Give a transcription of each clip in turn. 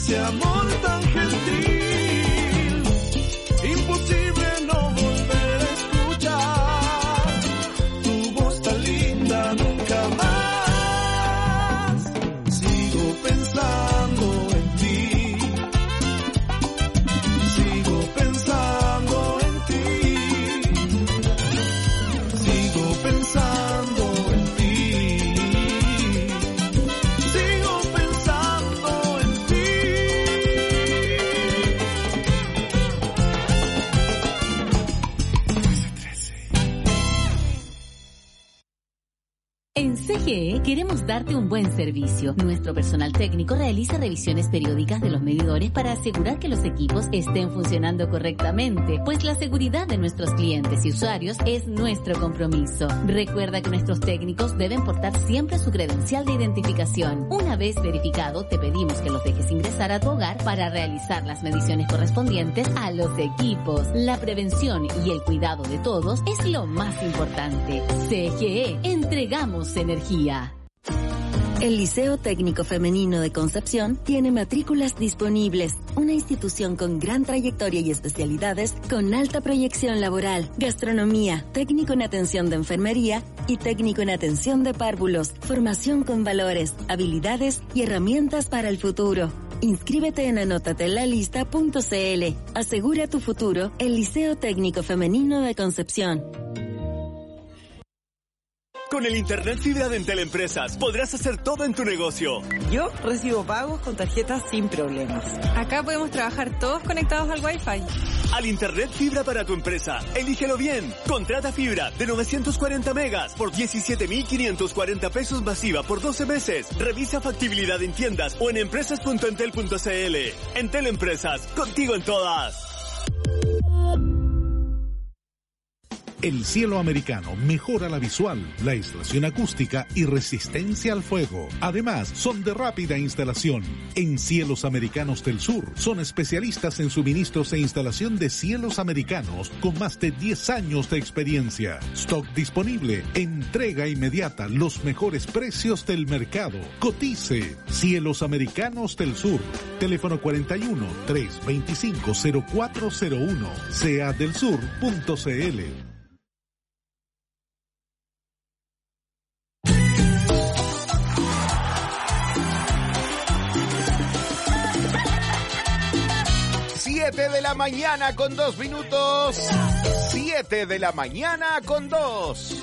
ese amor tan gentil. Imposible no volver a escuchar tu voz tan linda nunca más. Sigo pensando en ti, sigo pensando en ti, sigo pensando en ti, sigo pensando en ti. En CGE queremos darte un buen servicio. Nuestro personal técnico realiza revisiones periódicas de los medidores para asegurar que los equipos estén funcionando correctamente, pues la seguridad de nuestros clientes y usuarios es nuestro compromiso. Recuerda que nuestros técnicos deben portar siempre su credencial de identificación. Una vez verificado, te pedimos que los dejes ingresar a tu hogar para realizar las mediciones correspondientes a los equipos. La prevención y el cuidado de todos es lo más importante. CGE, entregamos energía. El Liceo Técnico Femenino de Concepción tiene matrículas disponibles. Una institución con gran trayectoria y especialidades con alta proyección laboral. Gastronomía, técnico en atención de enfermería y técnico en atención de párvulos. Formación con valores, habilidades y herramientas para el futuro. Inscríbete en anótatelalista.cl. Asegura tu futuro, el Liceo Técnico Femenino de Concepción. Con el Internet Fibra de Entel Empresas podrás hacer todo en tu negocio. Yo recibo pagos con tarjetas sin problemas. Acá podemos trabajar todos conectados al Wi-Fi. Al Internet Fibra para tu empresa, elígelo bien. Contrata fibra de 940 megas por 17.540 pesos masiva por 12 meses. Revisa factibilidad en tiendas o en empresas.entel.cl. Entel Empresas, contigo en todas. El cielo americano mejora la visual, la aislación acústica y resistencia al fuego. Además, son de rápida instalación. En Cielos Americanos del Sur, son especialistas en suministros e instalación de cielos americanos con más de 10 años de experiencia. Stock disponible, entrega inmediata, los mejores precios del mercado. Cotice. Cielos Americanos del Sur. Teléfono 41-325-0401. seadelsur.cl. De la mañana con 2 minutos. 7 de la mañana con 2.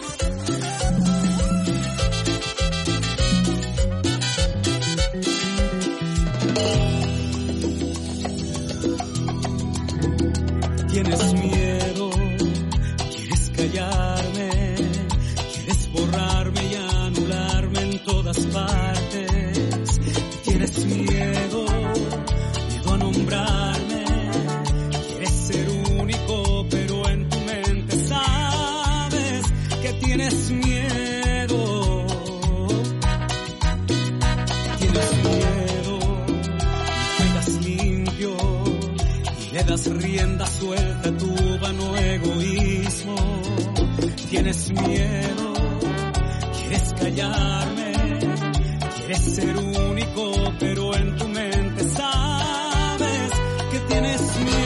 Tienes miedo, quieres callarme, quieres borrarme y anularme en todas partes. Tienes miedo a nombrarme. Tienes miedo, juegas limpio y le das rienda suelta a tu vano egoísmo. Tienes miedo, quieres callarme, quieres ser único, pero en tu mente sabes que tienes miedo.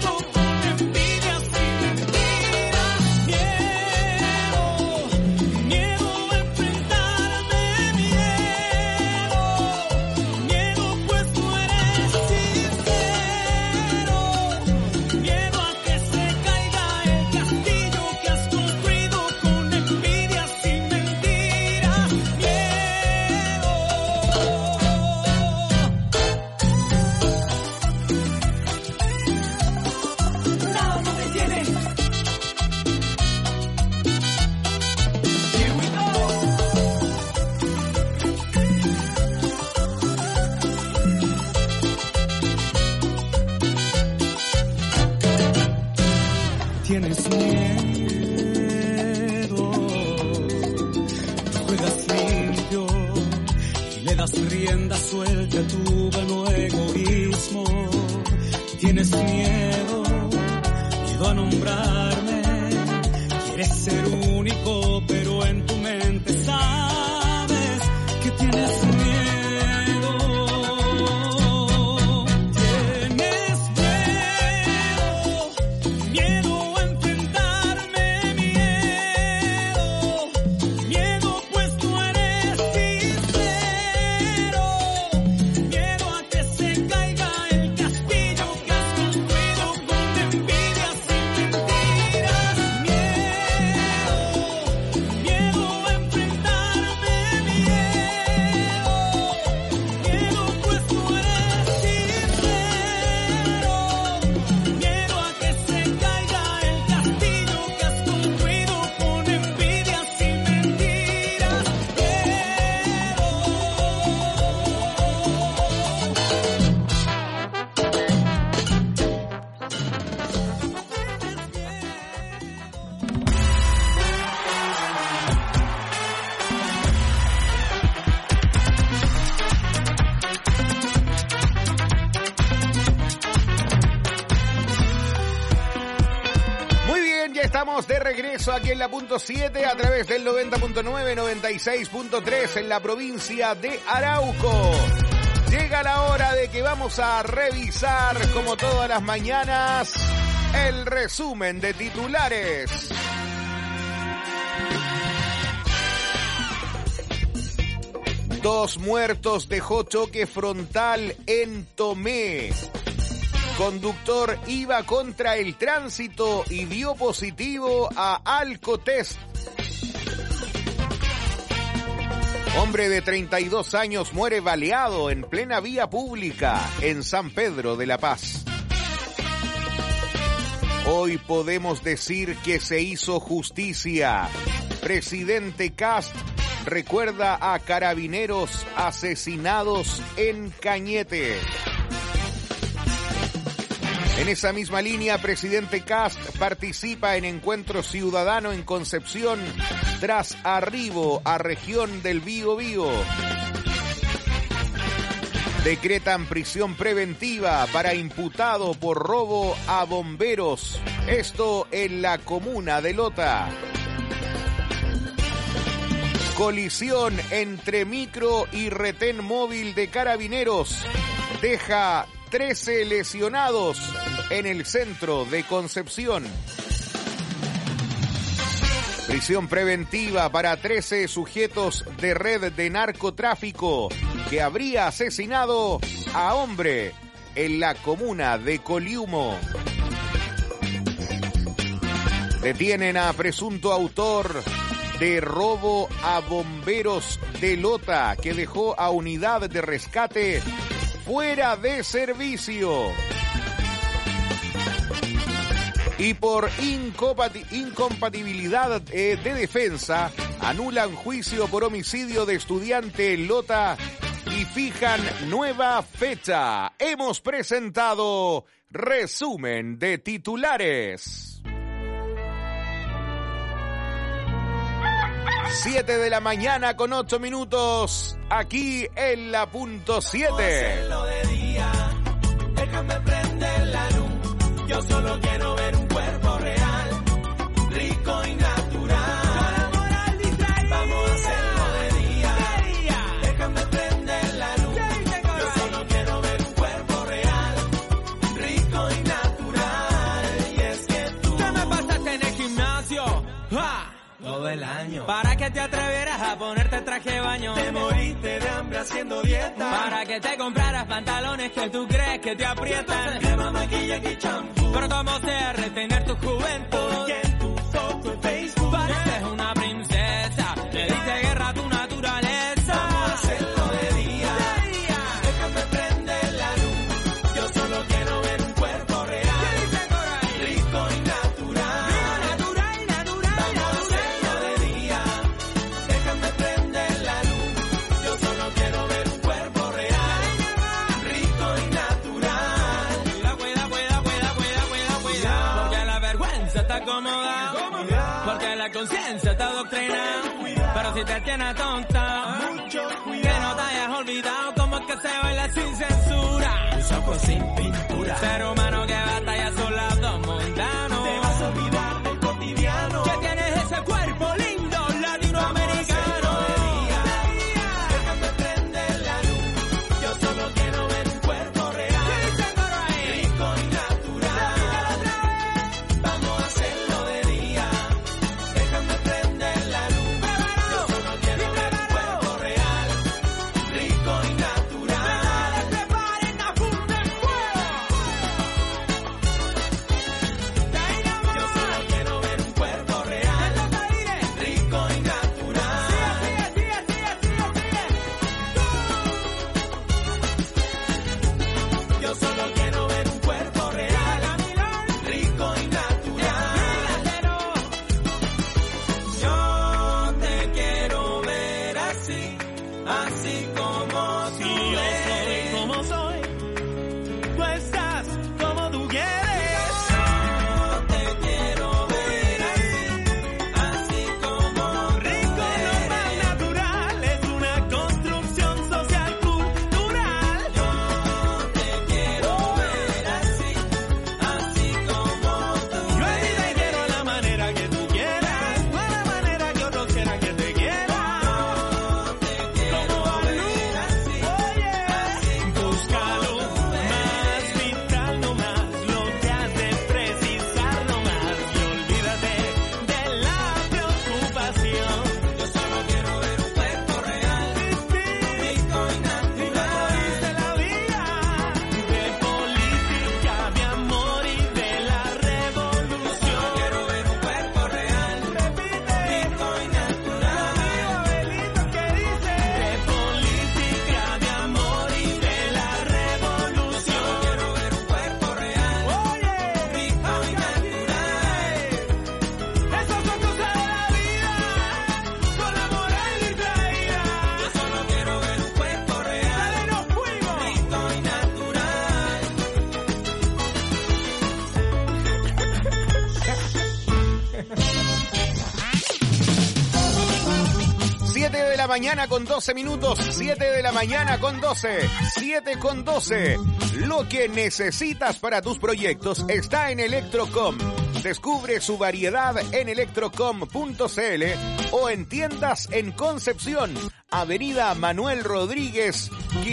Miedo ser único, pero en tu mente sabes que tienes miedo. De regreso aquí en la punto 7 a través del 90.9, 96.3 en la provincia de Arauco. Llega la hora de que vamos a revisar, como todas las mañanas, el resumen de titulares. Dos muertos dejó choque frontal en Tomé. Conductor iba contra el tránsito y dio positivo a Alcotest. Hombre de 32 años muere baleado en plena vía pública en San Pedro de la Paz. Hoy podemos decir que se hizo justicia. Presidente Kast recuerda a carabineros asesinados en Cañete. En esa misma línea, presidente Kast participa en encuentro ciudadano en Concepción tras arribo a región del Biobío. Decretan prisión preventiva para imputado por robo a bomberos. Esto en la comuna de Lota. Colisión entre micro y retén móvil de carabineros deja 13 lesionados en el centro de Concepción. Prisión preventiva para 13 sujetos de red de narcotráfico que habría asesinado a hombre en la comuna de Coliumo. Detienen a presunto autor de robo a bomberos de Lota que dejó a unidad de rescate fuera de servicio. Y por incompatibilidad de defensa, anulan juicio por homicidio de estudiante en Lota y fijan nueva fecha. Hemos presentado resumen de titulares. 7 de la mañana con 8 minutos, aquí en la punto 7. Déjame prender la luz, yo solo quiero ver un cuerpo real, rico y natural. Vamos a hacerlo de día, déjame prender la luz, yo solo quiero ver un cuerpo real, rico y natural. Y es que tú te me pasaste en el gimnasio, ¡ja! Todo el año. Para que te atrevieras a ponerte traje de baño. Te moriste de hambre haciendo dieta. Para que te compraras pantalones que tú crees que te aprietan. Crema, maquillaje y champú. Pero como sea retener tu juventud. Porque en tu foto en Facebook pareces una princesa. Le diste guerra a tu naturaleza. Vamos a hacerlo de día. Déjame prender la luz. Yo solo quiero ver un cuerpo real. Rico y natural. Porque la conciencia está adoctrinada. Pero si te tienes tonta, mucho cuidado. Que no te hayas olvidado cómo es que se baila sin censura. Tus ojos sin pintura. Ser humano que batalla a su lado mundano. Te vas a olvidar del cotidiano. Que tienes ese mañana con 12 minutos, 7 de la mañana con 12, 7 con 12. Lo que necesitas para tus proyectos está en Electrocom. Descubre su variedad en electrocom.cl o en tiendas en Concepción, Avenida Manuel Rodríguez,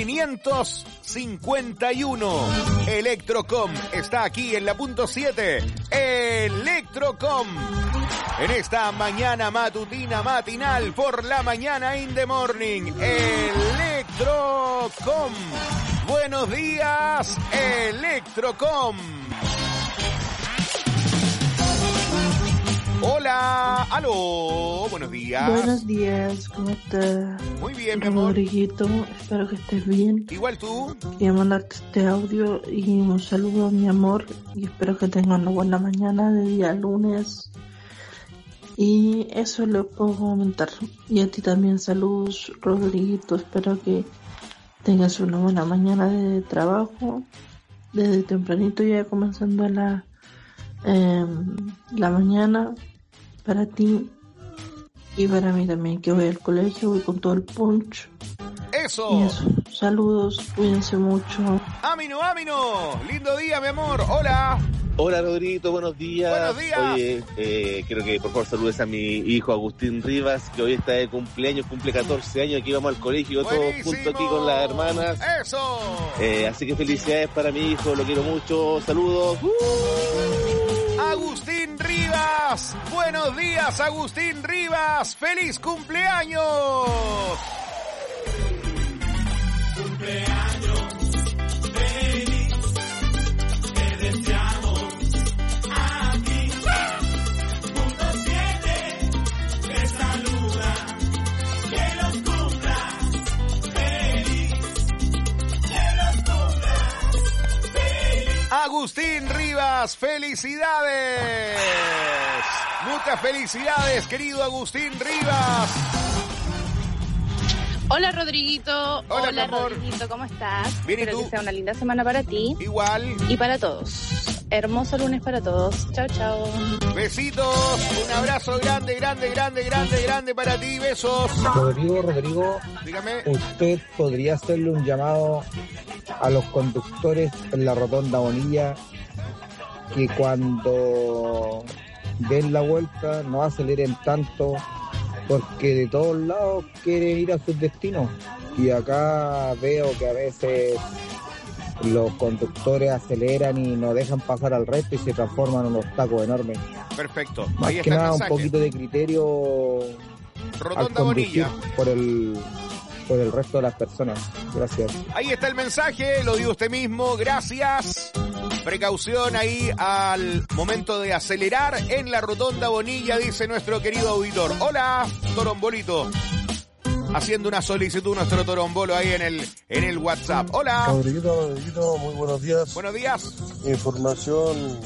551. Electrocom está aquí en la punto 7. Electrocom. En esta mañana matutina matinal por la mañana in the morning. Electrocom. Buenos días, Electrocom. Hola, aló, buenos días. Buenos días, ¿cómo estás? Muy bien, mi amor. Rodriguito, espero que estés bien. Igual tú. Quería mandarte este audio y un saludo a mi amor y espero que tengan una buena mañana de día lunes. Y eso lo puedo comentar. Y a ti también saludos, Rodriguito, espero que tengas una buena mañana de trabajo. Desde tempranito ya comenzando la mañana para ti y para mí también, que voy al colegio, voy con todo el punch. ¡Eso! Y eso. Saludos, cuídense mucho. ¡Ámino! ¡Lindo día, mi amor! ¡Hola! Hola, Rodriguito, buenos días. ¡Buenos días! Oye, quiero que por favor saludes a mi hijo Agustín Rivas, que hoy está de cumpleaños, cumple 14 años, aquí vamos al colegio todos juntos aquí con las hermanas. ¡Eso! Así que felicidades para mi hijo, lo quiero mucho, saludos. Agustín Rivas, buenos días, Agustín Rivas, feliz cumpleaños. Cumpleaños feliz, te deseamos aquí. Punto 7, te saluda, que los cumplas feliz, que los cumplas feliz. Agustín Rivas, felicidades. Muchas felicidades, querido Agustín Rivas. Hola, Rodriguito. Hola, Rodriguito, ¿cómo estás? Bien, ¿y Espero tú? que sea una linda semana para ti. Igual. Y para todos. Hermoso lunes para todos. Chao, chao. Besitos, un abrazo grande para ti, besos. Rodrigo, dígame. ¿Usted podría hacerle un llamado a los conductores en la rotonda Bonilla que cuando den la vuelta no aceleren tanto, porque de todos lados quieren ir a sus destinos? Y acá veo que a veces los conductores aceleran y no dejan pasar al resto y se transforman en unos tacos enormes. Perfecto. Más Ahí que está nada el un mensaje. poquito de criterio Rotonda al conducir Bonilla. por el resto de las personas. Gracias. Ahí está el mensaje, lo dio usted mismo, gracias. Precaución ahí al momento de acelerar en la Rotonda Bonilla, dice nuestro querido auditor. Hola, Torombolito. Haciendo una solicitud nuestro Torombolo ahí en el WhatsApp. Hola. Rodriguito, muy buenos días. Buenos días. Información,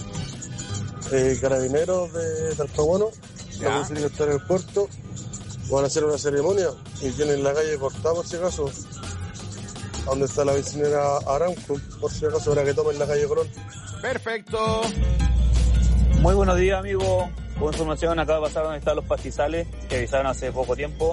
carabineros de Talcahuano, la policía que está en el puerto, van a hacer una ceremonia y tienen la calle cortada por si acaso, donde está la vecinera Aranco, por si acaso, para que tomen la calle Colón. Perfecto. Muy buenos días, amigo. Con información, acaba de pasar donde están los pastizales, que avisaron hace poco tiempo.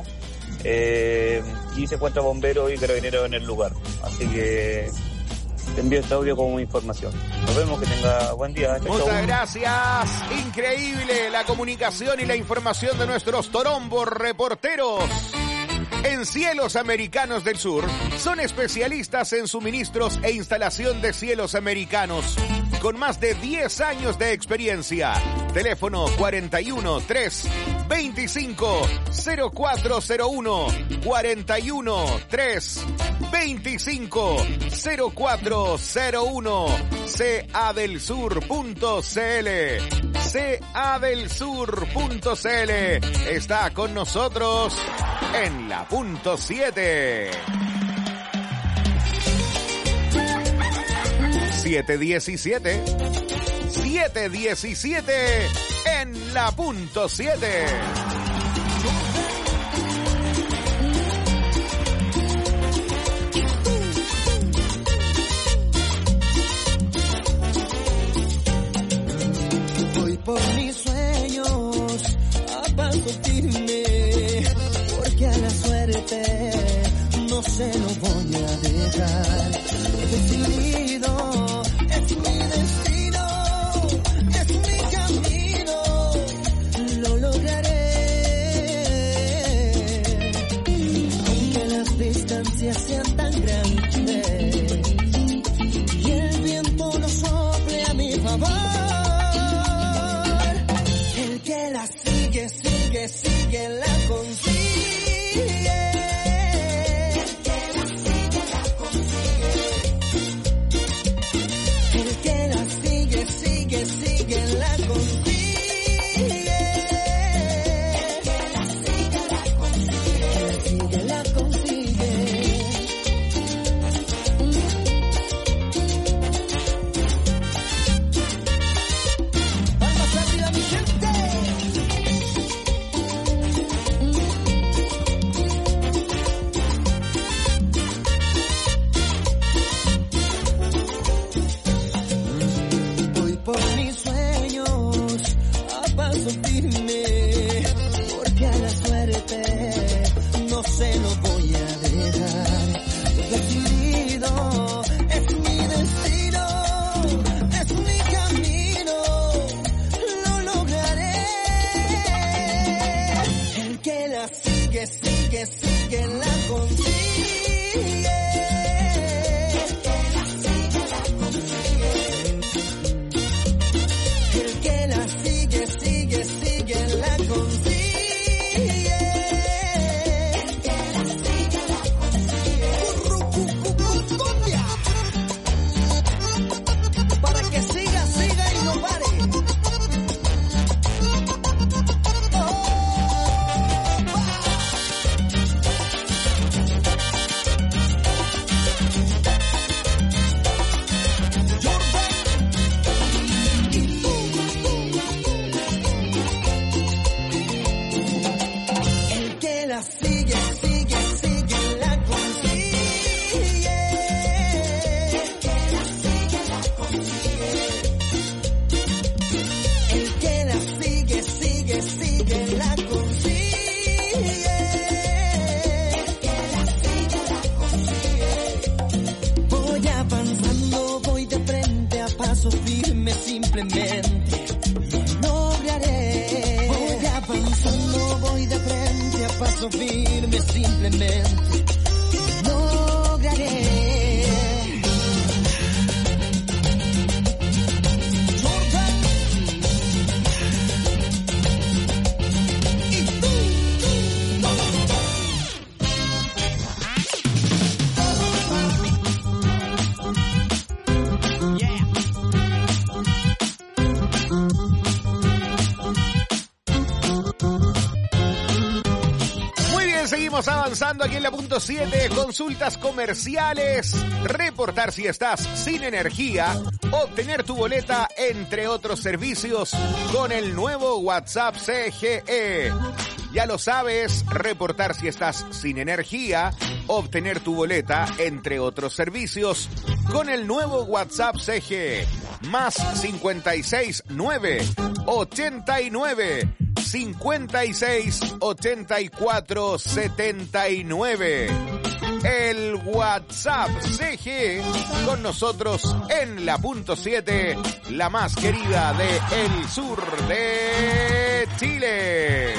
Y se encuentra bomberos y carabineros en el lugar. Así que te envío este audio como información. Nos vemos, que tenga buen día. Muchas gracias. Increíble la comunicación y la información de nuestros Torombos reporteros. En Cielos Americanos del Sur son especialistas en suministros e instalación de cielos americanos, con más de 10 años de experiencia. Teléfono 41 3 25 0401 41 3 25 0401 cadelsur.cl. cadelsur.cl está con nosotros en la punto 7. 7:17 en la punto 7. Voy por mis sueños a paso firme, porque a la suerte simplemente lo lograré. Voy avanzando, voy de frente a paso firme, simplemente lo lograré. Seguimos avanzando aquí en la punto 7, consultas comerciales, reportar si estás sin energía, obtener tu boleta, entre otros servicios, con el nuevo WhatsApp CGE. Ya lo sabes, reportar si estás sin energía, obtener tu boleta, entre otros servicios, con el nuevo WhatsApp CGE. Más 56 9 89 56 84 79. El WhatsApp CG con nosotros en la punto 7, la más querida de el sur de Chile.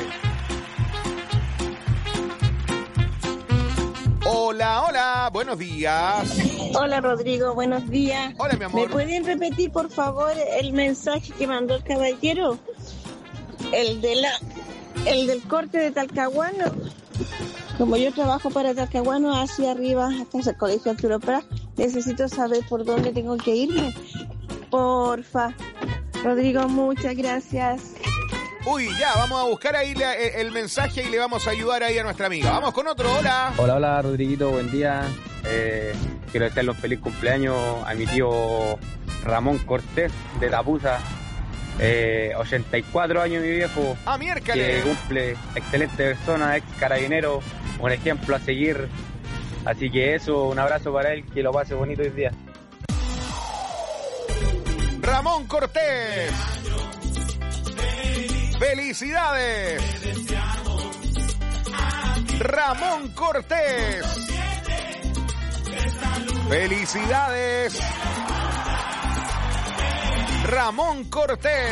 Hola, hola, buenos días. Hola Rodrigo, buenos días. Hola mi amor. ¿Me pueden repetir por favor el mensaje que mandó el caballero? El del corte de Talcahuano. Como yo trabajo para Talcahuano, hacia arriba, hasta el colegio Arturo Prat, necesito saber por dónde tengo que irme. Porfa. Rodrigo, muchas gracias. Uy, ya, vamos a buscar ahí el mensaje y le vamos a ayudar ahí a nuestra amiga. Vamos con otro, hola. Hola, hola, Rodriguito, buen día. Quiero desearle un feliz cumpleaños a mi tío Ramón Cortés de Tapuza. 84 años mi viejo. ¡Ah, miércoles! Que cumple, excelente persona, ex carabinero, un ejemplo a seguir. Así que eso, un abrazo para él, que lo pase bonito hoy día. Ramón Cortés. ¡Felicidades! Ramón Cortés. ¡Felicidades! Ramón Cortés.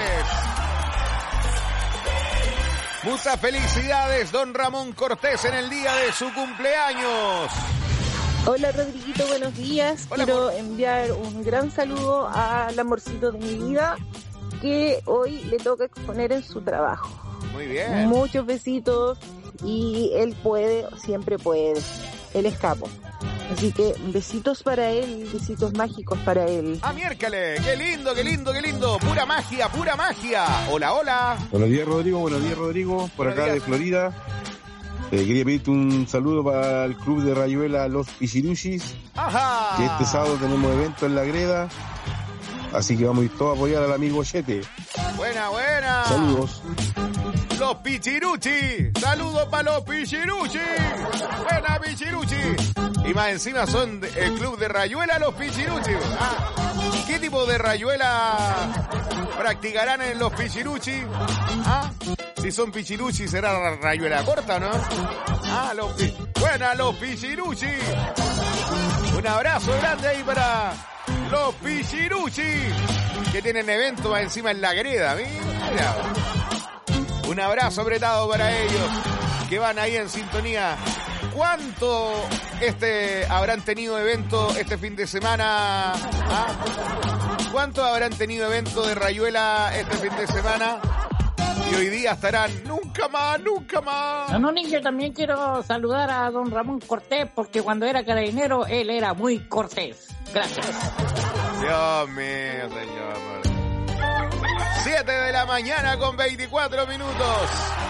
Muchas felicidades, don Ramón Cortés, en el día de su cumpleaños. Hola Rodriguito, buenos días. Hola, quiero enviar un gran saludo al amorcito de mi vida, que hoy le toca exponer en su trabajo. Muy bien. Muchos besitos, y él puede, siempre puede. Él es capo. Así que besitos para él, besitos mágicos para él. ¡Ah, miércoles! ¡Qué lindo, qué lindo, qué lindo! ¡Pura magia, pura magia! Hola, hola. Buenos días, Rodrigo. Por acá de Florida. Quería pedirte un saludo para el club de Rayuela Los Pichiruchis. ¡Ajá! Que este sábado tenemos evento en la greda. Así que vamos a ir todos a apoyar al amigo Chete. Buena, buena. Saludos. Los Pichiruchi. Saludos para los Pichiruchi. Buena, Pichiruchi. Y más encima son el club de Rayuela Los Pichiruchi. Ah, ¿qué tipo de rayuela practicarán en los Pichiruchi? Ah, si son Pichiruchi será rayuela corta, ¿no? Ah, buena, los Pichiruchi. Un abrazo grande ahí para los Pichiruchi, que tienen evento más encima en la greda. Mira. Un abrazo apretado para ellos, que van ahí en sintonía. ¿Cuánto habrán tenido evento este fin de semana? ¿Ah? ¿Cuánto habrán tenido evento de rayuela este fin de semana? Y hoy día estarán nunca más, nunca más. No, yo también quiero saludar a don Ramón Cortés, porque cuando era carabinero él era muy cortés. Gracias. Dios mío, señor. 7 de la mañana con 24 minutos.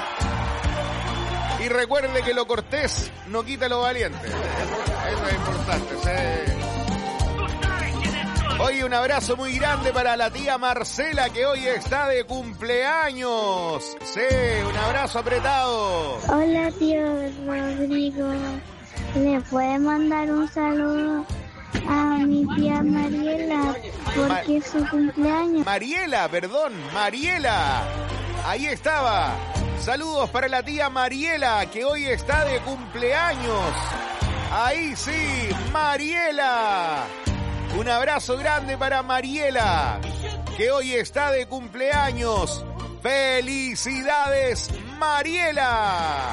Y recuerde que lo cortés no quita lo valiente. Eso es importante. Sí. Hoy un abrazo muy grande para la tía Marcela, que hoy está de cumpleaños. Sí, un abrazo apretado. Hola, tío Rodrigo. ¿Le puede mandar un saludo a mi tía Mariela? Porque es su cumpleaños. Mariela. Ahí estaba. Saludos para la tía Mariela, que hoy está de cumpleaños. Ahí sí, Mariela. Un abrazo grande para Mariela. que hoy está de cumpleaños. ¡Felicidades, Mariela!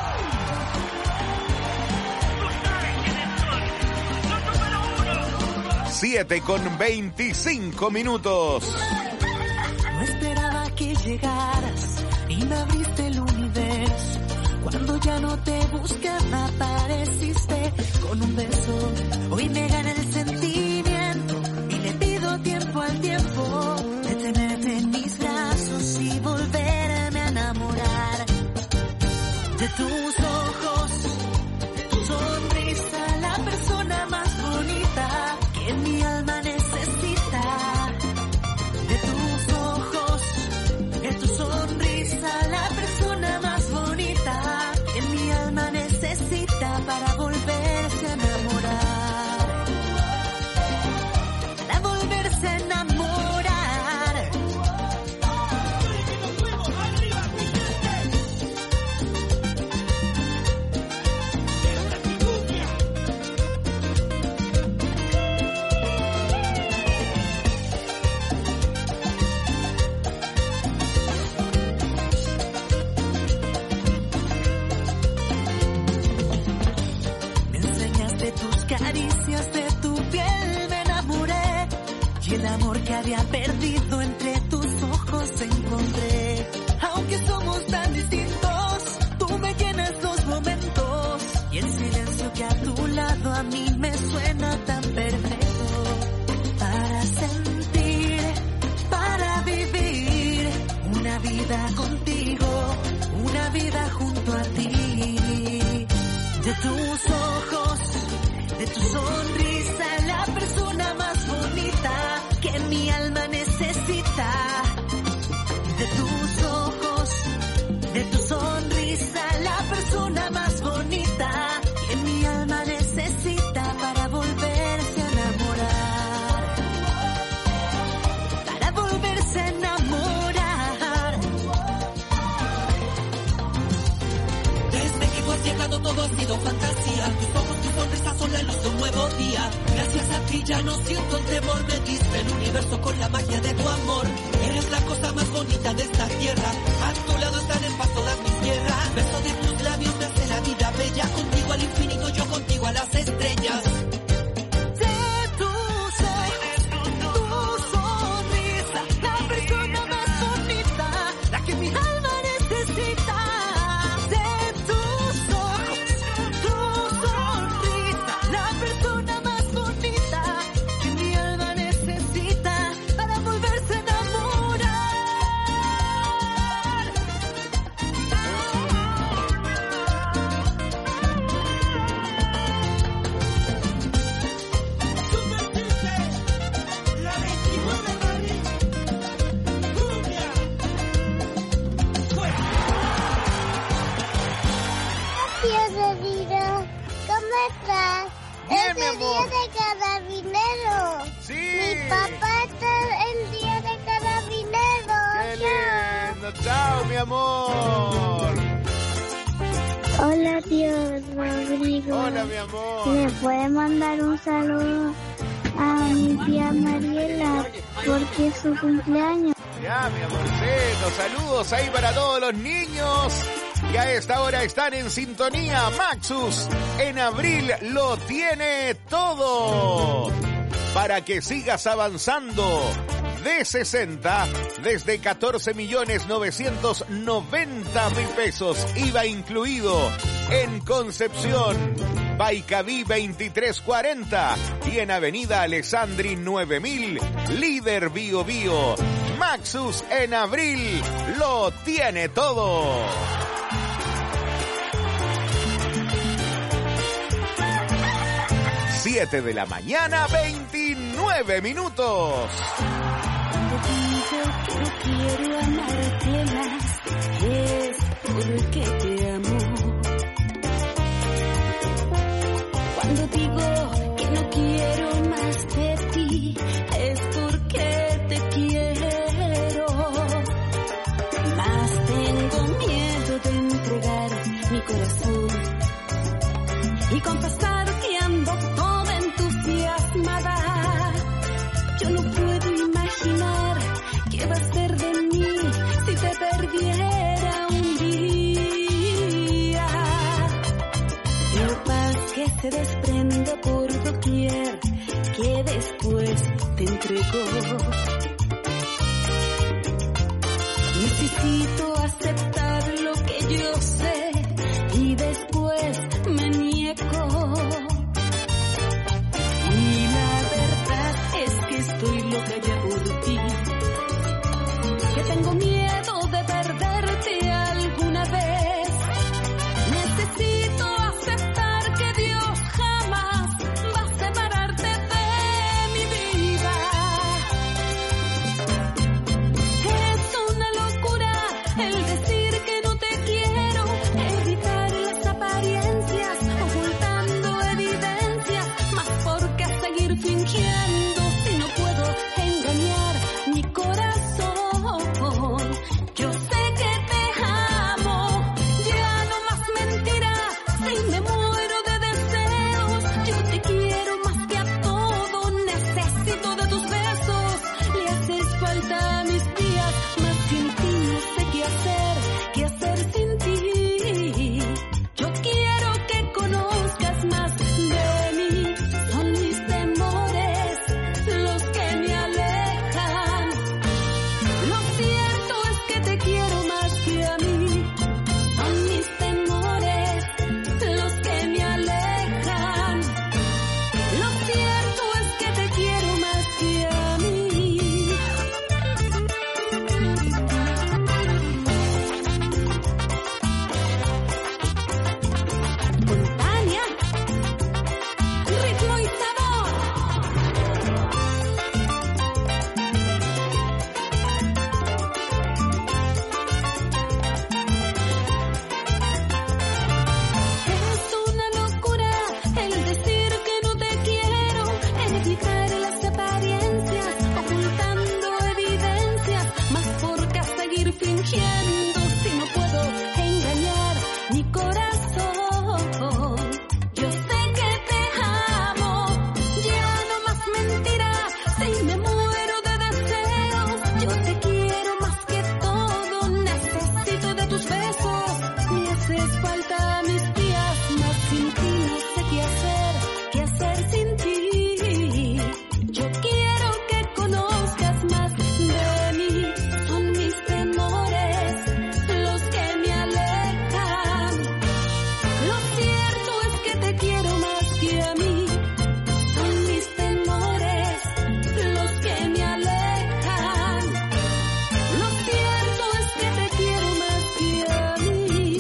7:25. No esperaba que llegaras y me abriste el universo. Cuando ya no te buscaba apareciste con un beso. Hoy me gana el sentimiento y le pido tiempo al tiempo de tenerte en mis brazos y volverme a enamorar de tus ojos, de tu sonrisa, la persona más bonita que mi alma necesita. De tus ojos, de tu sonrisa, la persona más bonita que mi alma necesita para volverse a enamorar. Para volverse a enamorar. Caricias de tu piel me enamoré y el amor que había perdido entre tus ojos encontré. Aunque somos tan distintos, tú me llenas los momentos y el silencio que a tu lado a mí me suena tan perfecto. Para sentir, para vivir una vida contigo, una vida junto a ti. De tus ojos, de tu sonrisa, la persona más bonita que mi alma necesita. De tus ojos, de tu sonrisa, la persona más bonita que mi alma necesita para volverse a enamorar. Para volverse a enamorar. Desde que tú has llegado todo ha sido fantasía. Tus ojos, tu sonrisa son la luz de un nuevo día. Gracias a ti ya no siento el temor. Me diste el universo con la magia de tu amor. Eres la cosa más bonita de esta tierra. A tu lado están en paz todas mis tierras. Beso de tus labios me hace la vida bella. Contigo al infinito, yo contigo a las estrellas. Es el día de carabinero. Sí. Mi papá está el día de carabinero. ¡Qué lindo! ¡Chao, mi amor! Hola, tío Rodrigo. Hola, mi amor. ¿Me puede mandar un saludo a mi tía Mariela porque es su cumpleaños? Ya, mi amorcito, saludos ahí para todos los niños que a esta hora están en sintonía. Maxus en abril lo tiene todo para que sigas avanzando. De 60 desde 14.990.000 pesos, IVA incluido, en Concepción, Baicaví 2340 y en Avenida Alessandri 9000, líder Bio Bio. Maxus en abril lo tiene todo. 7 de la mañana, 29 minutos. Cuando digo que no quiero amarte más, es porque te amo. Cuando digo que no quiero más de ti, es porque te quiero. Más tengo miedo de entregar mi corazón y confesar que ando toda entusiasmada. Yo no puedo imaginar se desprende por doquier, que después te entregó. Necesito aceptar lo que yo sé y después me niego. Y la verdad es que estoy loca ya por ti, que tengo miedo de perderte alguna vez. Necesito aceptar que Dios jamás va a separarte de mi vida. Es una locura el decir que no te quiero, evitar las apariencias, ocultando evidencias, más por qué seguir fingiendo si no puedo engañar mi corazón. Yo sé que te amo, ya no más mentiras, si me muero de deseos. Yo te quiero más que a todo, necesito de tus besos. Le haces falta a mis días, más sin ti no sé qué hacer sin ti. Yo quiero que conozcas más de mí, son mis temores los que me alejan. Lo cierto es que te quiero más que a mí, son mis temores los que me alejan. Lo cierto es que te quiero más que a mí. Tania, ritmo y sabor. Es una locura el decir que no te quiero, evitar las apariencias, ocultando evidencias, más por qué seguir fingiendo si no puedo engañar mi corazón. Yo sé que te amo, ya no más mentiras, si me muero de deseos. Yo te quiero más que todo, necesito de tus besos. Me haces falta a mis días, más sin ti no sé qué hacer sin ti. Yo quiero que conozcas más de mí, son mis temores los que me alejan. Lo cierto es que te quiero más que a mí, son mis temores los que me alejan. Lo cierto es que te quiero más que a mí.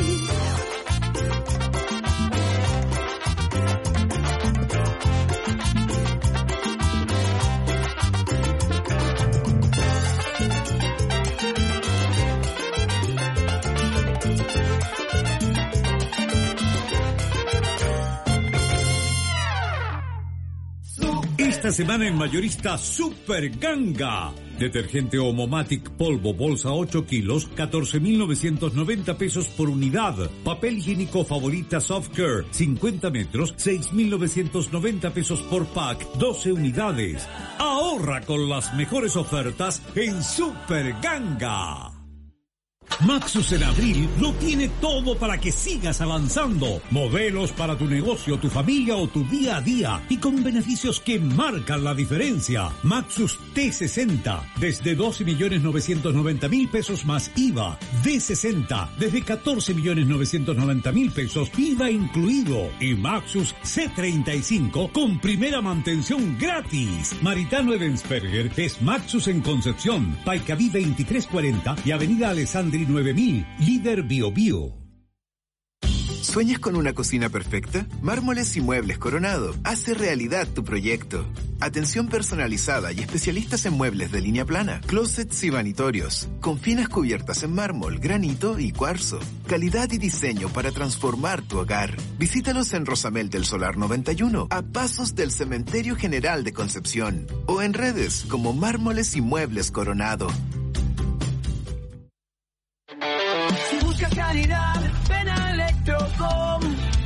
Esta semana en Mayorista Super Ganga. Detergente Omomatic polvo bolsa 8 kilos, 14.990 pesos por unidad. Papel higiénico Favorita Soft Care, 50 metros, 6.990 pesos por pack, 12 unidades. Ahorra con las mejores ofertas en Super Ganga. Maxus en abril lo tiene todo para que sigas avanzando. Modelos para tu negocio, tu familia o tu día a día y con beneficios que marcan la diferencia. Maxus T60 desde 12.990.000 pesos más IVA. D60 desde 14.990.000 pesos IVA incluido. Y Maxus C35 con primera mantención gratis. Maritano Edensperger es Maxus en Concepción, Paicaví 2340 y Avenida Alessandri 9000, líder Bio Bio. ¿Sueñas con una cocina perfecta? Mármoles y Muebles Coronado hace realidad tu proyecto. Atención personalizada y especialistas en muebles de línea plana, closets y vanitorios, con finas cubiertas en mármol, granito y cuarzo. Calidad y diseño para transformar tu hogar. Visítalos en Rosamel del Solar 91, a pasos del Cementerio General de Concepción, o en redes como Mármoles y Muebles Coronado. Si buscas calidad, ven a Electrocom.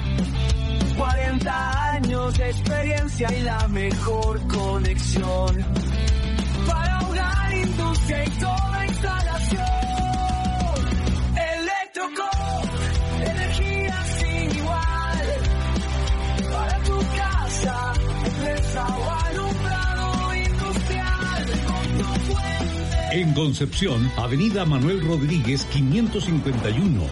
40 años de experiencia y la mejor conexión para hogar, industria y toda instalación. Electrocom, energía sin igual para tu En Concepción, Avenida Manuel Rodríguez 551.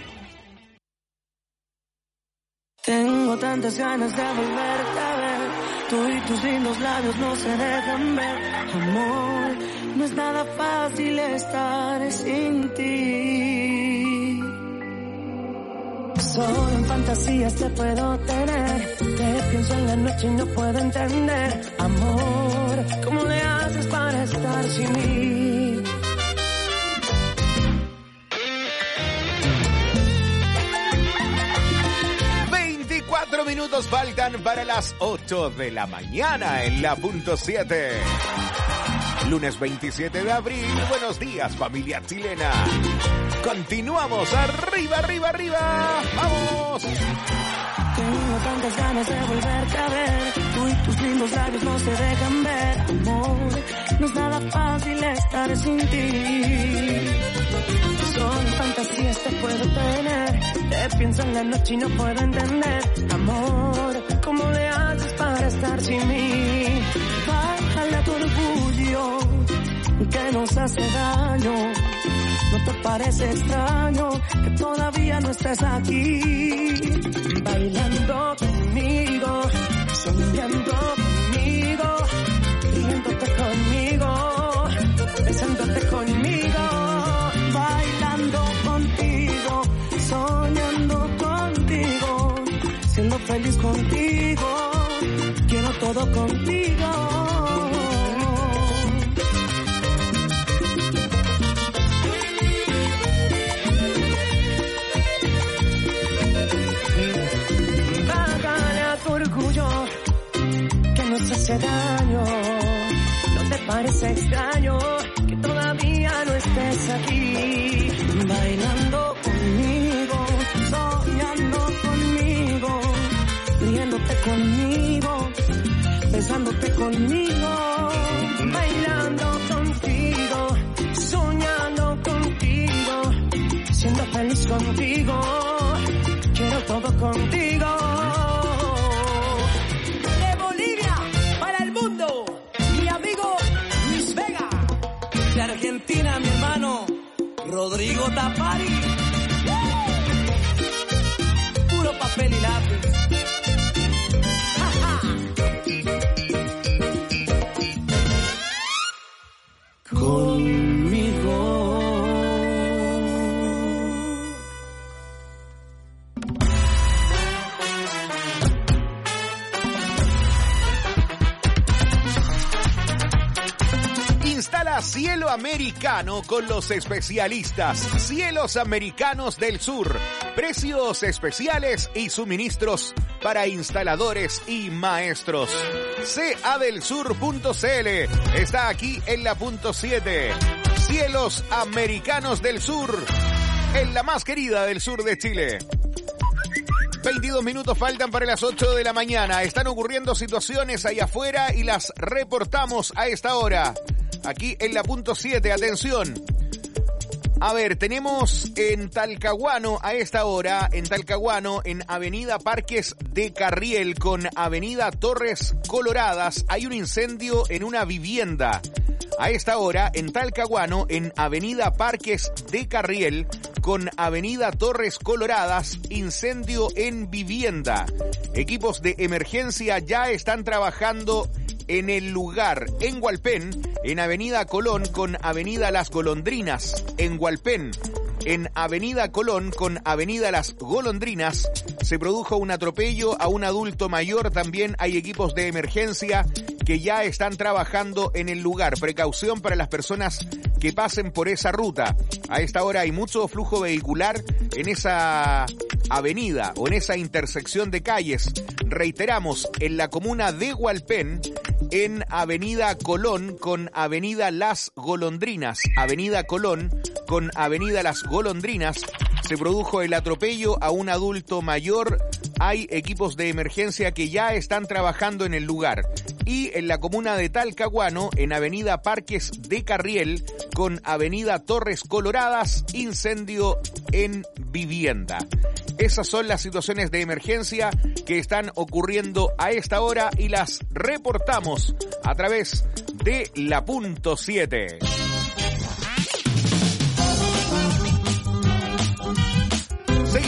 Tengo tantas ganas de volverte a ver. Tú y tus lindos labios no se dejan ver. Amor, no es nada fácil estar sin ti. Solo en fantasías te puedo tener. Te pienso en la noche y no puedo entender. Amor, ¿cómo le haces para estar sin mí? Minutos faltan para las 8 de la mañana en la punto 7. Lunes 27 de abril. Buenos días, familia chilena. Continuamos. Arriba, arriba, arriba. ¡Vamos! Tengo tantas ganas de volverte a ver. Tú y tus lindos labios no se dejan ver. Amor, no es nada fácil estar sin ti. Son fantasías te puedo tener. Te pienso en la noche y no puedo entender. Amor, ¿cómo le haces para estar sin mí? Bájale a tu orgullo que nos hace daño. ¿No te parece extraño que todavía no estés aquí? Bailando conmigo, soñando conmigo, riéndote conmigo, besándote conmigo, bailando contigo, soñando contigo, siendo feliz contigo, quiero todo contigo. Hace daño, ¿no te parece extraño que todavía no estés aquí? Bailando conmigo, soñando conmigo, riéndote conmigo, besándote conmigo, bailando contigo, soñando contigo, siendo feliz contigo, quiero todo contigo. Argentina, mi hermano Rodrigo Tapari. Puro papel y lápiz. Conmigo. Cielo Americano con los especialistas Cielos Americanos del Sur. Precios especiales y suministros para instaladores y maestros. cadelsur.cl está aquí en la punto 7. Cielos Americanos del Sur, en la más querida del sur de Chile. 22 minutos faltan para las 8 de la mañana. Están ocurriendo situaciones ahí afuera y las reportamos a esta hora. Aquí en la punto 7, atención. A ver, tenemos en Talcahuano a esta hora, en Talcahuano, en Avenida Parques de Carriel con Avenida Torres Coloradas, hay un incendio en una vivienda. A esta hora, en Talcahuano, en Avenida Parques de Carriel con Avenida Torres Coloradas, incendio en vivienda. Equipos de emergencia ya están trabajando en el lugar. En Hualpén, en Avenida Colón con Avenida Las Golondrinas. En Hualpén, en Avenida Colón con Avenida Las Golondrinas, se produjo un atropello a un adulto mayor. También hay equipos de emergencia que ya están trabajando en el lugar. Precaución para las personas que pasen por esa ruta. A esta hora hay mucho flujo vehicular en esa avenida o en esa intersección de calles. Reiteramos, en la comuna de Hualpén, en Avenida Colón con Avenida Las Golondrinas. Avenida Colón con Avenida Las Golondrinas, se produjo el atropello a un adulto mayor. Hay equipos de emergencia que ya están trabajando en el lugar. Y en la comuna de Talcahuano, en Avenida Parques de Carriel con Avenida Torres Coloradas, incendio en vivienda. Esas son las situaciones de emergencia que están ocurriendo a esta hora y las reportamos a través de la punto 7.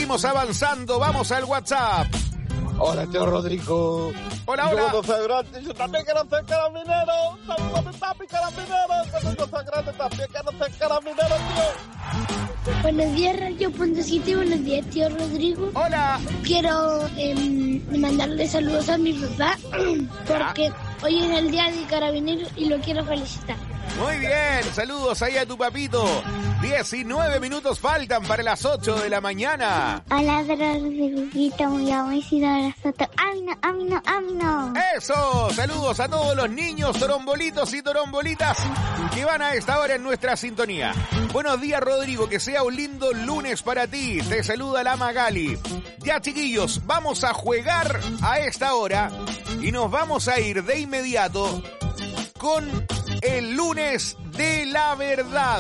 seguimos avanzando. Vamos al WhatsApp. Hola, tío Rodrigo. Hola, hola. Yo soy grande, yo también quiero ser carabinero. Saludos a mi papi carabinero. Cuando yo soy grande también quiero ser carabinero, tío. Buenos días, Radio Punto 7. Buenos días, tío Rodrigo. Hola. Quiero mandarle saludos a mi papá porque hoy es el día del carabinero y lo quiero felicitar. Muy bien, saludos ahí a tu papito. 19 minutos faltan para las 8 de la mañana. Hola, Rodriguito, muy amorcito, abrazo. ¡Amino! ¡Eso! Saludos a todos los niños, torombolitos y torombolitas que van a esta hora en nuestra sintonía. Buenos días, Rodrigo, que sea un lindo lunes para ti. Te saluda la Magali. Ya, chiquillos, vamos a jugar a esta hora y nos vamos a ir de inmediato con el lunes de la verdad.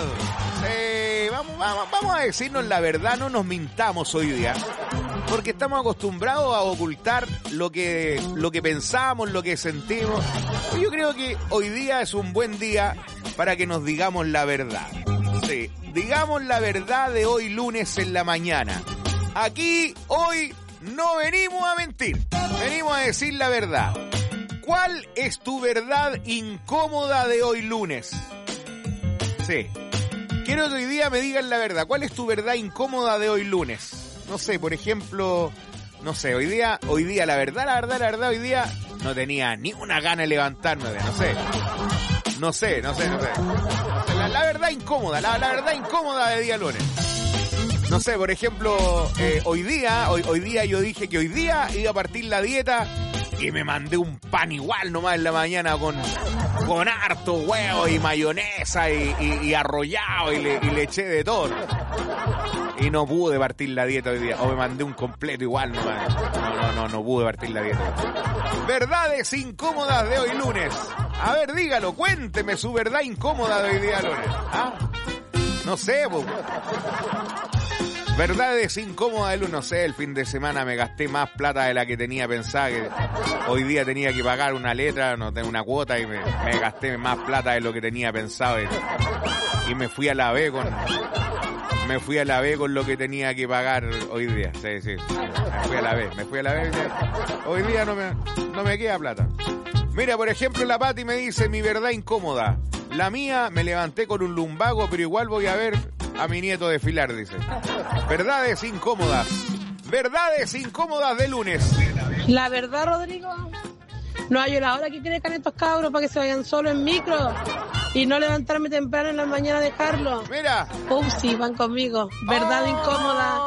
Vamos a decirnos la verdad, no nos mintamos hoy día, porque estamos acostumbrados a ocultar lo que pensamos, lo que sentimos. Yo creo que hoy día es un buen día para que nos digamos la verdad. Sí, digamos la verdad de hoy lunes en la mañana. Aquí hoy no venimos a mentir, venimos a decir la verdad. ¿Cuál es tu verdad incómoda de hoy lunes? Sí. Quiero que hoy día me digan la verdad. ¿Cuál es tu verdad incómoda de hoy lunes? No sé, por ejemplo, hoy día, la verdad, hoy día no tenía ni una gana de levantarme, no sé. La verdad incómoda, la verdad incómoda de día lunes. No sé, por ejemplo, hoy día yo dije que hoy día iba a partir la dieta y me mandé un pan igual nomás en la mañana con harto huevo y mayonesa y arrollado y le eché de todo. Y no pude partir la dieta hoy día. O me mandé un completo igual nomás. No pude partir la dieta. Verdades incómodas de hoy lunes. A ver, dígalo, cuénteme su verdad incómoda de hoy día lunes. ¿Ah? No sé, pues. Verdades incómodas de luz, no sé, el fin de semana me gasté más plata de la que tenía pensada, que hoy día tenía que pagar una letra, no tengo una cuota y me gasté más plata de lo que tenía pensado y me fui a la B con lo que tenía que pagar hoy día, sí, me fui a la B, hoy día no me queda plata. Mira, por ejemplo, la Pati me dice mi verdad incómoda, la mía me levanté con un lumbago, pero igual voy a ver a mi nieto desfilar, dice. Verdades incómodas de lunes. La verdad, Rodrigo, no hay una hora que crezcan estos cabros para que se vayan solo en micro y no levantarme temprano en la mañana a dejarlo. Mira. Sí, van conmigo. Verdad incómoda.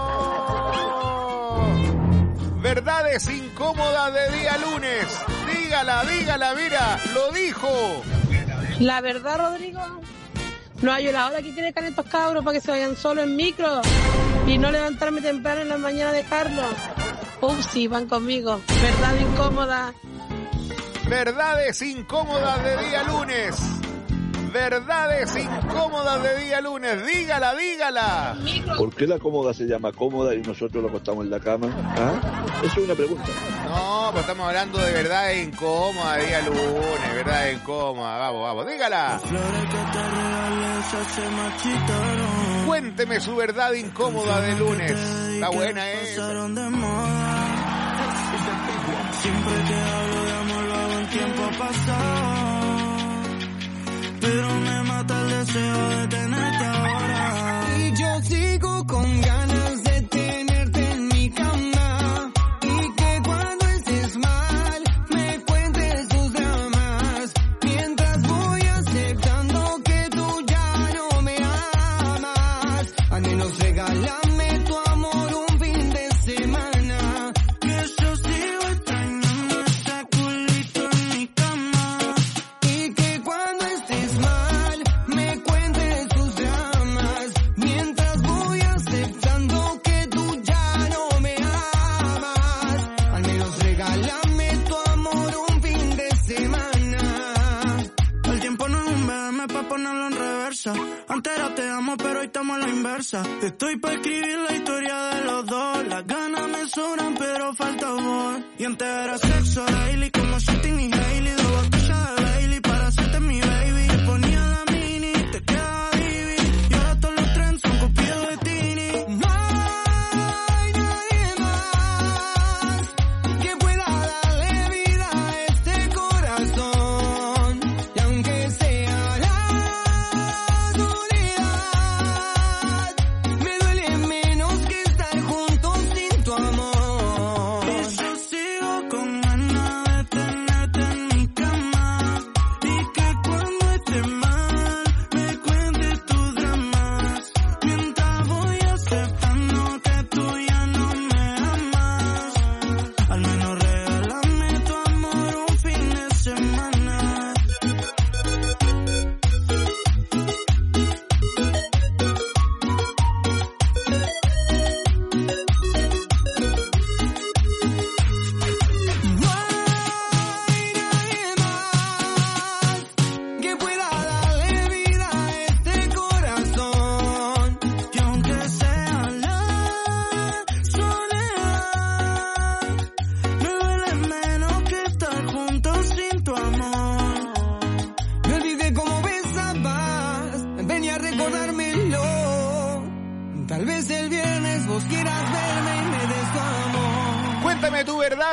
Verdades incómodas de día lunes. Dígala, mira, lo dijo. La verdad, Rodrigo, no hay una hora que crezcan estos cabros para que se vayan solo en micro y no levantarme temprano en la mañana a dejarlo. Sí, van conmigo. Verdad incómoda. Verdades incómodas de día lunes. Verdades incómodas de día lunes. Dígala. ¿Por qué la cómoda se llama cómoda y nosotros lo acostamos en la cama? ¿Ah? Eso es una pregunta. No, pues estamos hablando de verdades incómodas de día lunes. Verdades incómodas. Vamos, dígala. Cuénteme su verdad incómoda de lunes. Está buena esa. Siempre que hablo de amor lo hago en tiempo pasado, pero me mata el deseo de tenerte ahora. Y yo sigo con ganas de tenerte en mi cama, y que cuando estés mal me cuentes tus dramas, mientras voy aceptando que tú ya no me amas. Al menos regálame tu amor un fin de semana, que yo sigo extrañando ese culito en mi cama, y que cuando estés mal me cuentes tus dramas, mientras voy aceptando que tú ya no me amas. Al menos regálame tu amor un fin de semana. El tiempo no es un BM pa' ponerlo en reversa. Antes era te amo, pero hoy estamos a la inversa. Estoy pa' escribir la historia de los dos. Las ganas me sobran, pero falta amor. Y antes era sexo daily, como Shooting y Hailey. 2 botellas de Bailey para hacerte mi baby. Te ponía la mini, te quedaba Bibi. Y ahora todos los trends son copiados de Tini. No hay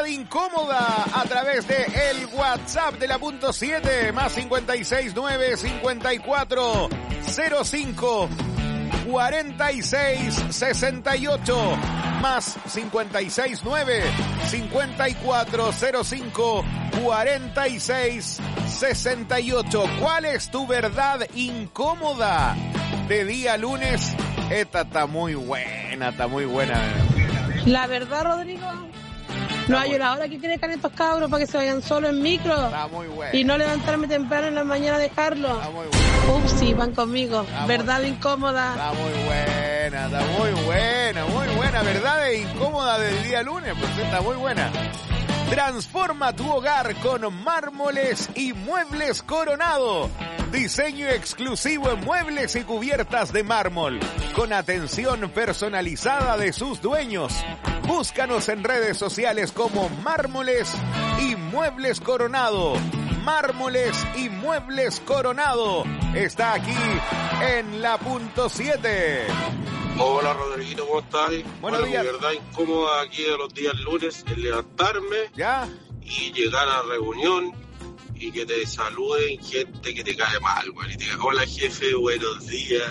verdad incómoda a través de el WhatsApp de la punto 7 más 569 54 05 46 68 más 569 5405 46 68. ¿Cuál es tu verdad incómoda de día lunes? Esta está muy buena, está muy buena. La verdad, Rodrigo, no hay la hora que crezcan estos cabros para que se vayan solo en micro. Está muy buena. Y no levantarme temprano en la mañana a dejarlo. Está muy buena. Sí, van conmigo. Verdad incómoda. Está muy buena, está muy buena, muy buena. Verdad incómoda del día lunes, pues está muy buena. Transforma tu hogar con Mármoles y Muebles Coronado. Diseño exclusivo en muebles y cubiertas de mármol, con atención personalizada de sus dueños. Búscanos en redes sociales como Mármoles y Muebles Coronado. Mármoles y Muebles Coronado está aquí en la punto 7. Hola Rodriguito, ¿cómo estás? Buenos días. Mi verdad incómoda aquí de los días lunes es levantarme y llegar a la reunión y que te saluden gente que te cae mal, güey. Y te diga, hola jefe, buenos días.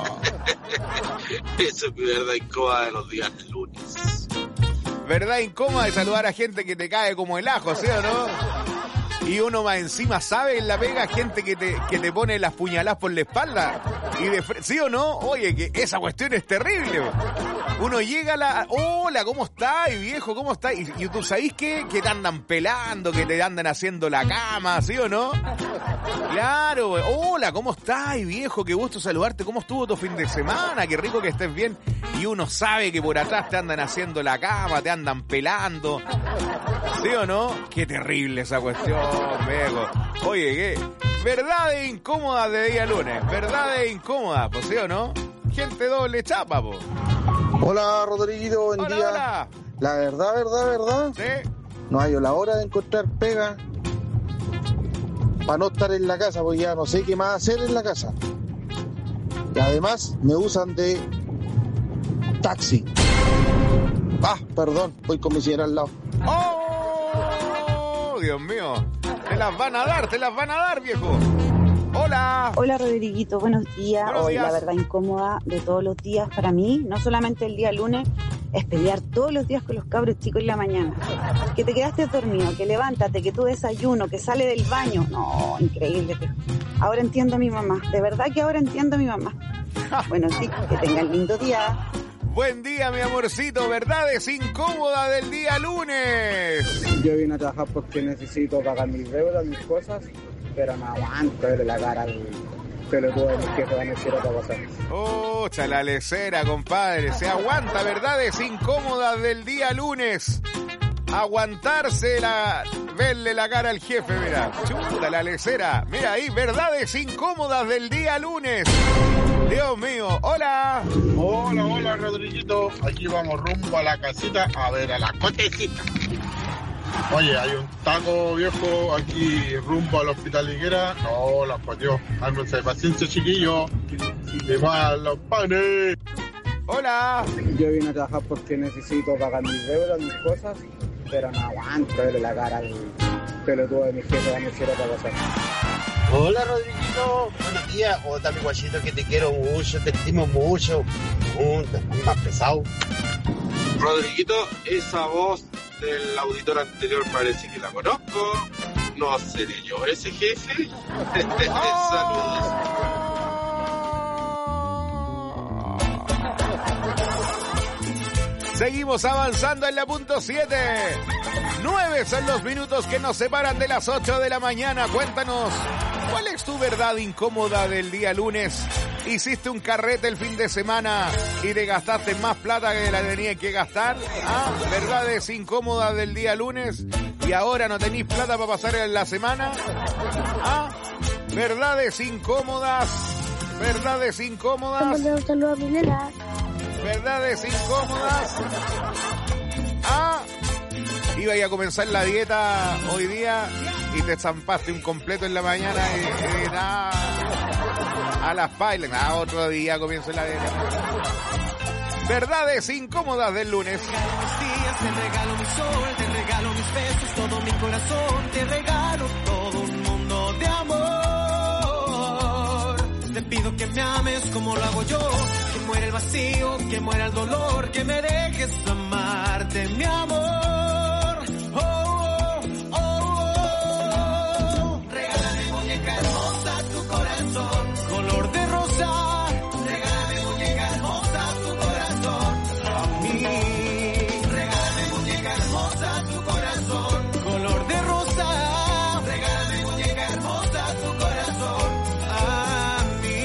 Eso es mi verdad incómoda de los días lunes. Verdad incómoda de saludar a gente que te cae como el ajo, ¿sí o no? Y uno más encima sabe en la pega gente que te pone las puñaladas por la espalda. Y ¿sí o no? Oye, que esa cuestión es terrible. Uno llega a la... Hola, ¿cómo estás, viejo? ¿Cómo estás? Y tú sabés que te andan pelando, que te andan haciendo la cama, ¿sí o no? Claro, hola, ¿cómo estás, viejo? Qué gusto saludarte. ¿Cómo estuvo tu fin de semana? Qué rico que estés bien. Y uno sabe que por atrás te andan haciendo la cama, te andan pelando. ¿Sí o no? Qué terrible esa cuestión, viejo. Oye, ¿qué? Verdad incómoda de día lunes. Verdad incómoda, pues, ¿sí o no? Gente doble chapa, po. Hola, Rodrigo, buen día. Hola. La verdad. Sí. No hay la hora de encontrar pega para no estar en la casa, porque ya no sé qué más hacer en la casa. Y además me usan de taxi. Perdón, voy con mi señora al lado. ¡Oh! Dios mío. Te las van a dar, viejo. Hola. Hola, Rodriguito, buenos días. Buenos días. La verdad incómoda de todos los días para mí, no solamente el día lunes, es pelear todos los días con los cabros chicos en la mañana. Que te quedaste dormido, que levántate, que tu desayuno, que sale del baño. No, increíble. Ahora entiendo a mi mamá, de verdad que ahora entiendo a mi mamá. Bueno, sí, que tengan lindo día. Buen día, mi amorcito. Verdades incómodas del día lunes. Yo vine a trabajar porque necesito pagar mis deudas, mis cosas, pero no aguanto verle la cara al pelotudo de mis jefes van a decir otra cosa. Oh, chalalesera, compadre. Se aguanta verdades incómodas del día lunes. Aguantarse verle la cara al jefe, mira. Chuta la lecera. Mira ahí, verdades incómodas del día lunes. Dios mío, hola. Hola, Rodriguito. Aquí vamos rumbo a la casita a ver a la cotecita. Oye, hay un taco viejo aquí rumbo al Hospital Higuera. No, la jodió. Ármense de paciencia, chiquillos. Y van los panes. Hola. Yo vine a trabajar porque necesito pagar mis deudas, mis cosas, pero no aguanto verle la cara al pelotudo de mis jefes van a decir otra cosa. Hola, Rodriguito, buenos días. Hola, mi guachito, que te quiero mucho, te estimo mucho. Más pesado. Rodriguito, esa voz del auditor anterior parece que la conozco. ¿No seré yo ese jefe? Saludos. Seguimos avanzando en la punto 7. 9 son los minutos que nos separan de las 8 de la mañana. Cuéntanos, ¿cuál es tu verdad incómoda del día lunes? ¿Hiciste un carrete el fin de semana y te gastaste más plata que la tenías que gastar? ¿Verdades incómodas del día lunes y ahora no tenés plata para pasar en la semana? ¿Verdades incómodas? ¿Verdades incómodas? Un saludo a mi nena. ¿Verdades incómodas? Iba a comenzar la dieta hoy día y te zampaste un completo en la mañana y a las bailas. Otro día comienzo la dieta. Verdades incómodas del lunes. Te regalo mis días, te regalo mi sol, te regalo mis besos, todo mi corazón, te regalo todo un mundo de amor. Te pido que me ames como lo hago yo, que muera el vacío, que muera el dolor, que me dejes amarte, mi amor. Regálame, muñeca hermosa, tu corazón, color de rosa. Regálame, muñeca hermosa, tu corazón, a mí. Regálame, muñeca hermosa, tu corazón, color de rosa. Regálame, muñeca hermosa, tu corazón, a mí.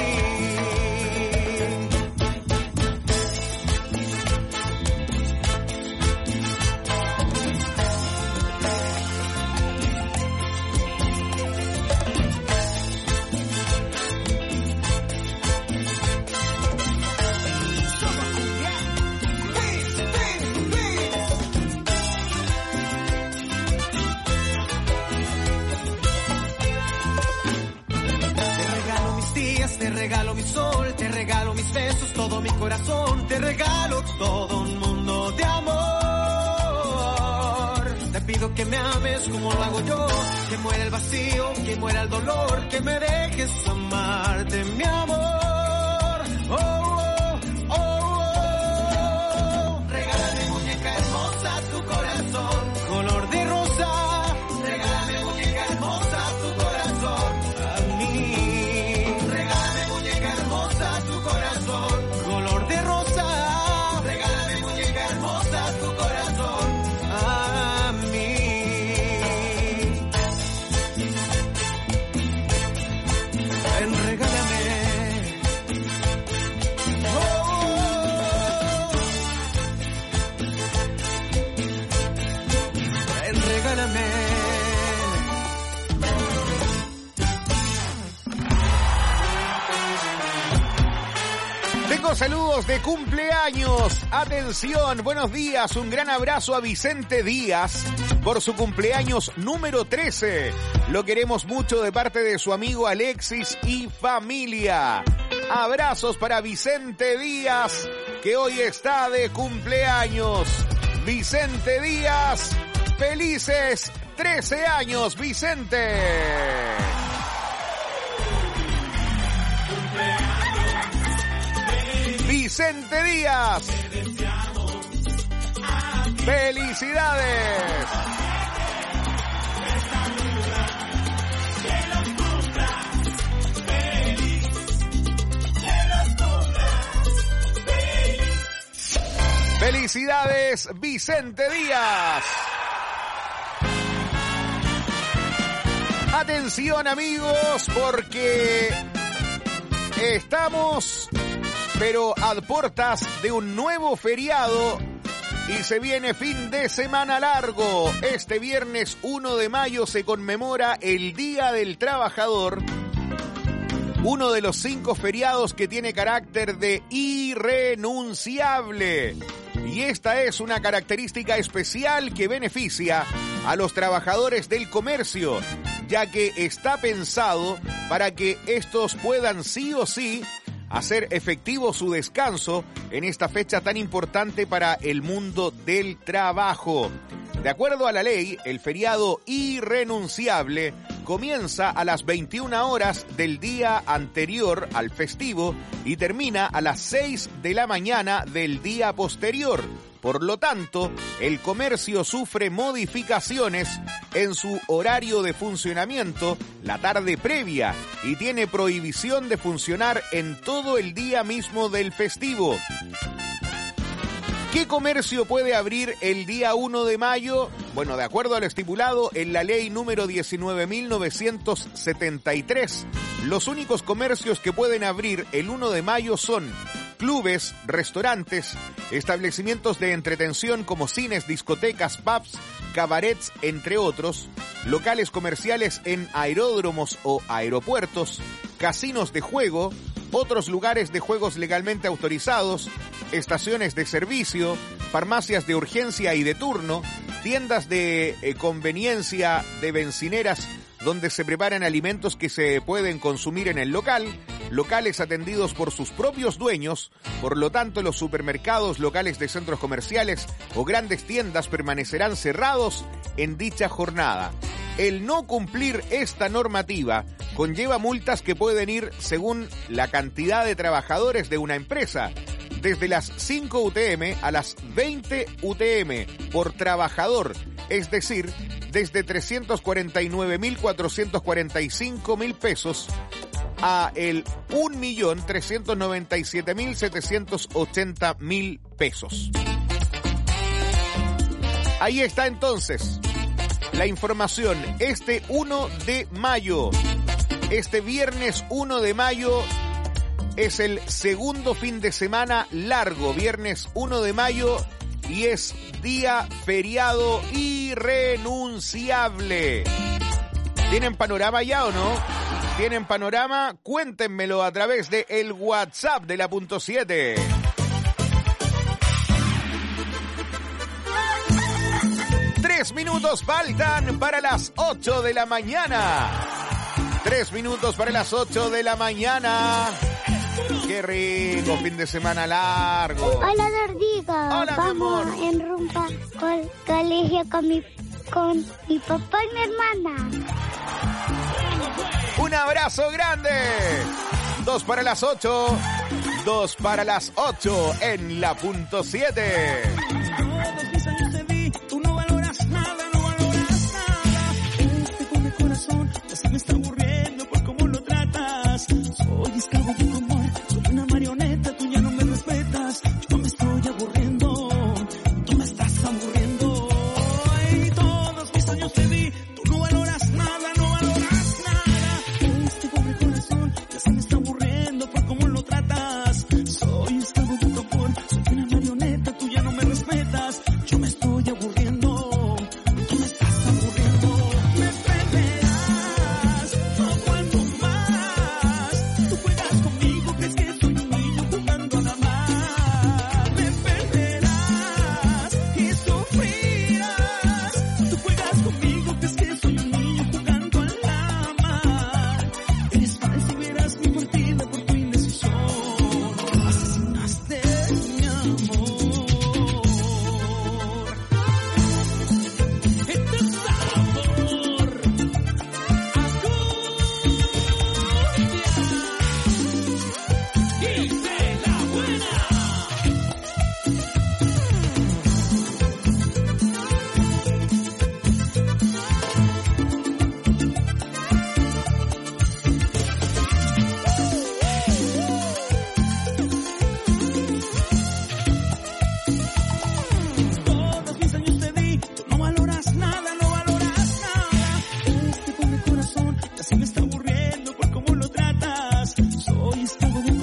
Te regalo mi sol, te regalo mis besos, todo mi corazón, te regalo todo un mundo de amor. Te pido que me ames como lo hago yo, que muera el vacío, que muera el dolor, que me dejes amarte, mi amor. Regálame, muñeca hermosa, tu corazón, color de rosa. Regálame, muñeca hermosa, tu corazón, a mí. Tu corazón, color de rosa. Regálame, muñeca hermosa, tu corazón, a mí. Ven, regálame. Ven, regálame. Tengo saludos de cumpleaños. Atención, buenos días. Un gran abrazo a Vicente Díaz por su cumpleaños número 13. Lo queremos mucho de parte de su amigo Alexis y familia. Abrazos para Vicente Díaz, que hoy está de cumpleaños. Vicente Díaz, felices 13 años, Vicente. Vicente Díaz. ¡Felicidades! ¡Felicidades, Vicente Díaz! Atención, amigos, porque estamos pero a puertas de un nuevo feriado y se viene fin de semana largo. Este viernes 1 de mayo se conmemora el Día del Trabajador, uno de los 5 feriados que tiene carácter de irrenunciable. Y esta es una característica especial que beneficia a los trabajadores del comercio, ya que está pensado para que estos puedan sí o sí hacer efectivo su descanso en esta fecha tan importante para el mundo del trabajo. De acuerdo a la ley, el feriado irrenunciable comienza a las 21 horas del día anterior al festivo y termina a las 6 de la mañana del día posterior. Por lo tanto, el comercio sufre modificaciones en su horario de funcionamiento la tarde previa y tiene prohibición de funcionar en todo el día mismo del festivo. ¿Qué comercio puede abrir el día 1 de mayo? Bueno, de acuerdo al estipulado en la ley número 19.973, los únicos comercios que pueden abrir el 1 de mayo son clubes, restaurantes, establecimientos de entretención como cines, discotecas, pubs, cabarets, entre otros, locales comerciales en aeródromos o aeropuertos, casinos de juego, otros lugares de juegos legalmente autorizados, estaciones de servicio, farmacias de urgencia y de turno, tiendas de conveniencia de bencineras, donde se preparan alimentos que se pueden consumir en el local, locales atendidos por sus propios dueños. Por lo tanto, los supermercados, locales de centros comerciales o grandes tiendas permanecerán cerrados en dicha jornada. El no cumplir esta normativa conlleva multas que pueden ir según la cantidad de trabajadores de una empresa, desde las 5 UTM a las 20 UTM por trabajador, es decir, desde 349.445.000 pesos a el 1.397.780.000 pesos. Ahí está entonces la información. Este 1 de mayo, este viernes 1 de mayo, es el segundo fin de semana largo, viernes 1 de mayo, y es día feriado irrenunciable. ¿Tienen panorama ya o no? ¿Tienen panorama? Cuéntenmelo a través de el WhatsApp de la punto 7. Minutos faltan para las 8 de la mañana. 3 minutos para las 8 de la mañana. Qué rico fin de semana largo. Hola, Dordigo. Hola, vamos mi amor. en rumba al colegio con mi papá y mi hermana. Un abrazo grande. 2 para las 8. 2 para las 8 en la punto 7. Así me está aburriendo por cómo lo tratas. Soy esclavo de tu amor, soy una marioneta, tú ya no me respetas. Yo me estoy aburriendo, tú me estás aburriendo. Y todos mis años te di, tú no valoras nada, no valoras nada. Este pobre corazón ya se me está aburriendo por cómo lo tratas. Soy esclavo de tu amor, soy una marioneta, tú ya no me respetas. Yo me estoy aburriendo, tú me estás aburriendo. Me perderás. Se me está aburriendo por cómo lo tratas. Soy esclavo de